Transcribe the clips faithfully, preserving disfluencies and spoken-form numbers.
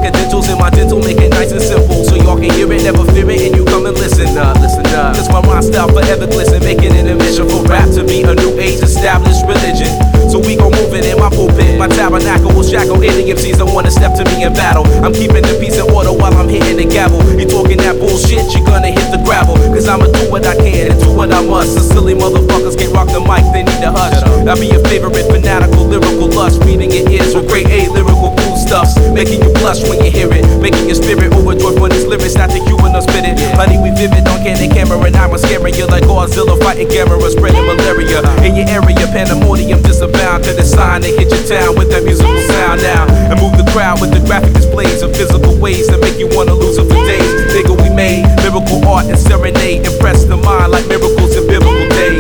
accidentals in my dental, make it nice and simple, so y'all can hear it, never fear it, and you come and listen up, listen up. Cause my rhyme style forever glisten, making it a mission for rap to be a new age established religion. So we gon' move it in my pulpit, my tabernacle will shackle any M Cs that wanna step to me in battle. I'm keeping the peace and order while I'm hitting the gavel. You talking that bullshit, you gonna hit the gravel. Cause I'ma do what I can and do what I must. The silly motherfuckers can't rock the mic, they need to hush. I'll be your favorite fanatical, lyrical lush, reading your ears with grade A lyrical cool stuffs, making you blush when you hear it, making your spirit overjoyed for these lyrics, not the you and us spit it. Honey, we vivid on candid camera, and I'm scaring you like Godzilla fighting camera, spreading malaria in your area. Pandemonium disabound to the sign and hit your town with that musical sound now, and move the crowd with the graphic displays of physical ways that make you wanna lose it for days. Nigga, we made lyrical art and serenade, impress the mind like miracles in biblical days.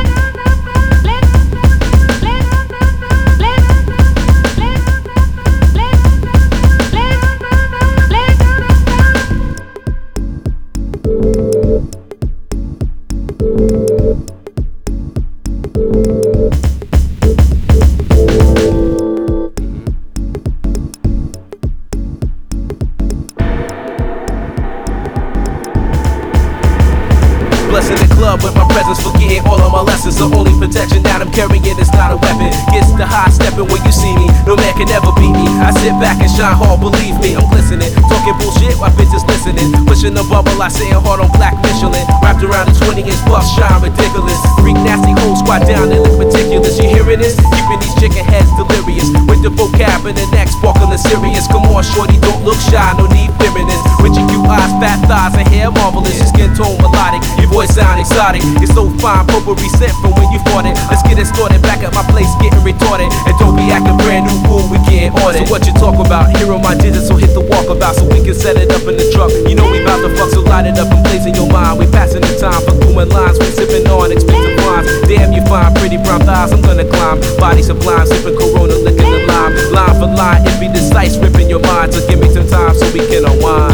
Blessing the club with my presence, forgetting all of my lessons. The only protection that I'm carrying is not a weapon. Gets the high stepping when you see me, no man can ever beat me. I sit back and shine hard, believe me, I'm glistening. Talking bullshit while bitches listening. Pushing the bubble, I sitting hard on black Michelin. Wrapped around the twenty inch buff, shine ridiculous. Freak nasty whole squad down and look meticulous. You hearing this? Keeping these chicken heads delirious. With the vocab and the neck sparkling serious. Come on shorty, don't look shy, no need fearing this. With your cute eyes, fat thighs and hair marvelous. Your skin tone melodic, your voice sound exotic. It's so fine, potpourri sent from when you fought it. Let's get it started, back at my place getting retarded. And don't be acting brand new, cool, we getting on it. So what you talk about? Here on my digits, so hit the walkabout so we can set it up in the truck. You know we bout to fuck, so light it up and blaze in your mind. We passing the time for fluent lines, we sipping on expensive wines. Damn, you fine, pretty brown thighs, I'm gonna climb. Body sublime, sipping Corona, licking the lime. Line for line, it be decisive, ripping your mind. So give me some time so we can unwind.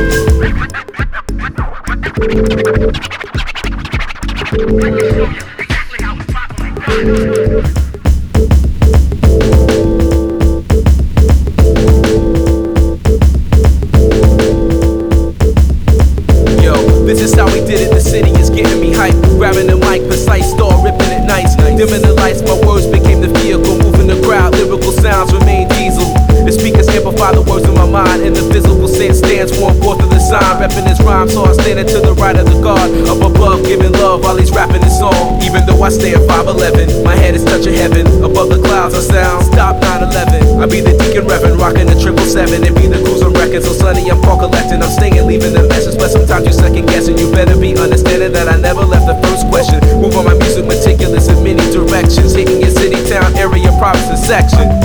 Yo, this is how we did it, the city is getting me hype. Grabbing the mic, precise, star ripping it nice. Dimming the lights, my words became the vehicle. Moving the crowd, lyrical sounds remain diesel. The speakers amplify the words in my mind, and the physical sense stands one fourth of the sign. Repping his rhymes, so I'm standing to the right of the God. Up above, giving love while he's rapping his song. Even though I stand five eleven, my head is touching heaven. Above the clouds I sound, stop nine eleven. I be the deacon reverend, rocking the triple seven. And be the cruiser wrecking, so sunny I'm call collecting. I'm staying, leaving the message, but sometimes you second guessing. You better be understanding that I never left the first question. Move on my music meticulous in many directions, hitting your city, town, area, province, and section.